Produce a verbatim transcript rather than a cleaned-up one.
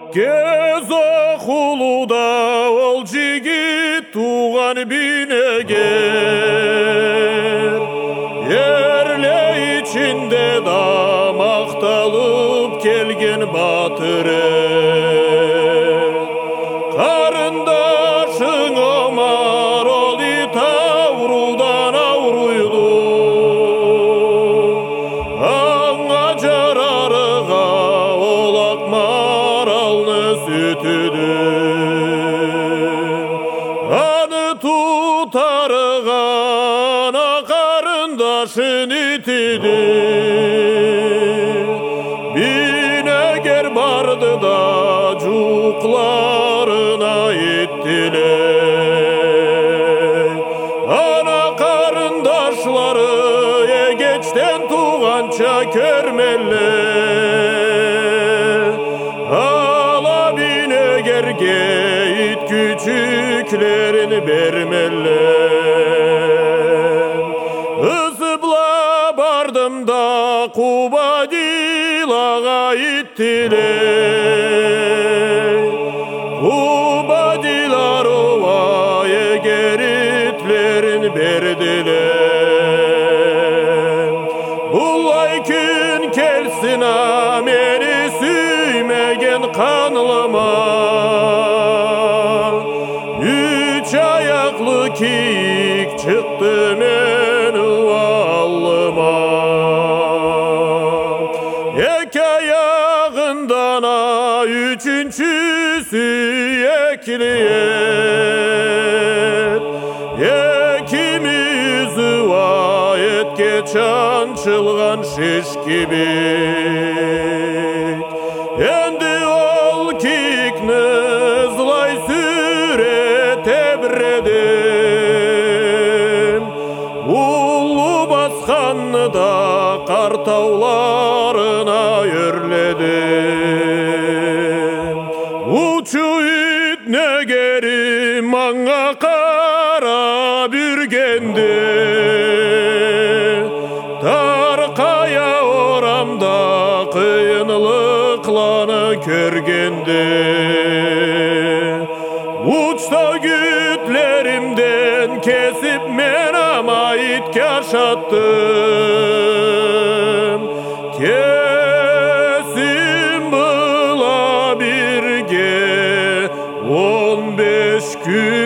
Кезок улуда ол жигит туған бинегер, ерле içinde да мақталып келген батыры. Қарындашың Омар ол ит аурудан ауруйду, аңа жарарыға ол ақ маралны сүтүдү. Аны тутарыған қарындашын итиди. Бинегер барды да жуқларына иттиле. Ана қарындашлары егечтен туғанша көрмелі. Ала бинегерге ит küçüklerin бермелі. Ызыбла бардым да Кубадилаға иттиле. Кубадиларова егер итлерин бердиле. Булай күн келсін а мені сүймеген қанлыма. Üç ayaklı kiyik çıktı benim allıma. Ek ayağından a üçüncüsü ekliyet. Ekimizi ayetke çançılgan şiş gibi. Endi ol kiyikni zlay süre tebredim. Ulu baskanını da kartavlarına örledim. Uçu it negeri manga kara bürgendi. Tarkaya oramda kıyınlıklarını körgendi. Uçta gütlerimden kesip men ama itke aşattım. Kesim bula birge on beş gün